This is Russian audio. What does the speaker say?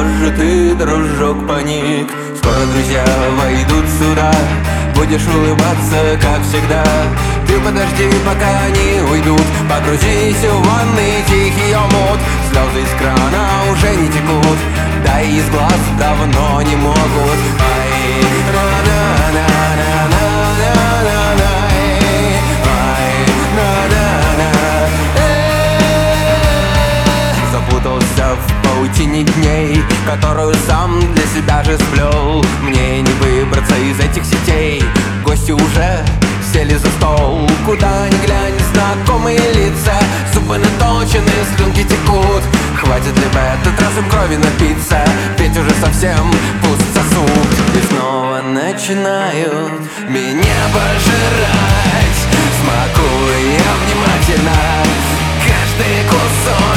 же ты, дружок, паник? Скоро друзья войдут сюда, будешь улыбаться, как всегда. Ты подожди, пока они уйдут, погрузись в ванный тихий омут. Слезы из крана уже не текут, да и из глаз давно не могут. Ай, запутался в паутине дней, которую сам для себя же сплел. Мне не выбраться из этих сетей, гости уже сели за стол. Куда ни глянь, знакомые лица, зубы наточены, слюнки текут. Хватит ли в этот раз им крови напиться? Ведь уже совсем пуст сосуд. И снова начинают меня пожирать, смакуя внимательно каждый кусок.